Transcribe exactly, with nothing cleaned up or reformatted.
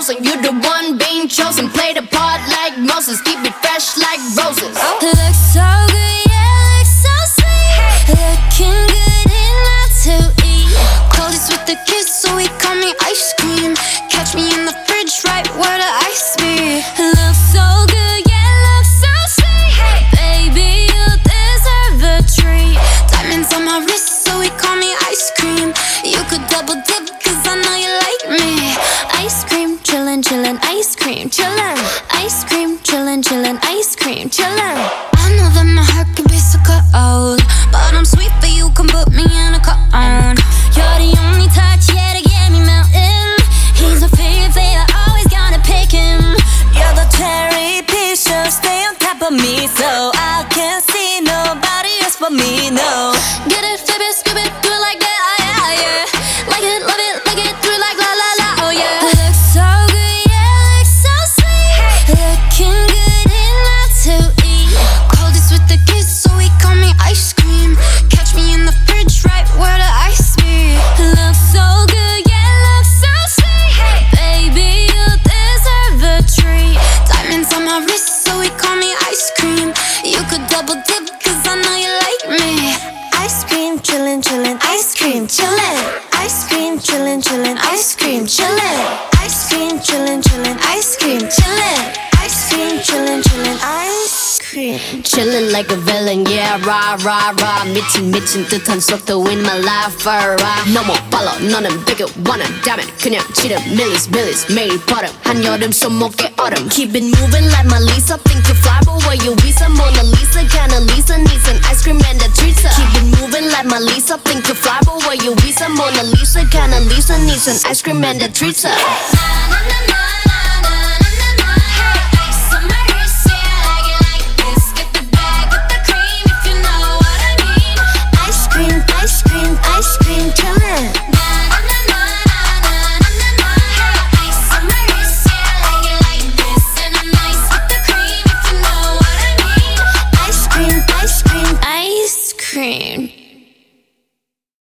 frozen. You the one being chosen. Play the part like Moses. Keep it fresh like roses. Looks so good, yeah, looks so sweet. Looking good enough to eat. Coldest with the kiss, so he call me ice cream. Catch me in the fridge, right where the ice be. Looks so good, yeah, looks so sweet. Baby, you deserve a treat. Diamonds on my wrist, so he call me ice cream. You could double dip, cause I know you like me. Ice cream, chillin', chillin', ice cream, chillin'. Ice cream, chillin', chillin', ice cream, chillin'. I know that my heart can be so cold, but I'm sweet, but you can put me in a cone. You're the only touch, yeah, to get me melting. He's my favorite flavor, always gotta pick him. You're the cherry piece, so stay on top of me, so I can't see nobody else but me, no. Get it, flip it, skip it, do it like that, oh yeah, yeah. Like it, love it, like it, do it like la la la, oh yeah. Looks so good, yeah, looks so sweet. Looking good enough to eat. Coldest with the kiss, so he call me ice cream. Catch me in the fridge, right where the ice be. Looks so good, yeah, looks so sweet. Baby, you deserve a treat. Diamonds on my wrist, so he call me ice cream. You could double dip, cause I know you like me. Ice cream, chillin', chillin', ice cream, chillin'. Ice cream, chillin', chillin', ice cream, chillin'. Ice cream, chillin', chillin', ice cream, chillin'. Ice cream, chillin', chillin', ice cream. Chillin' like a villain, yeah, rah, rah, rah. 미친, 미친 듯한 속도 in my life, alright. 너무 빨라, 너는 되게 원한다면 그냥 지름, millies, millies, 매일 버릇. 한여름 손목에 얼음. Keep it moving like my Lisa. Think you fly, but where you visa? Mona Lisa, kinda Lisa, needs an ice cream and a treat. Keep it moving like my Lisa. Think you fly, but where you visa? Mona Lisa, kinda Lisa, needs an ice cream and a treat.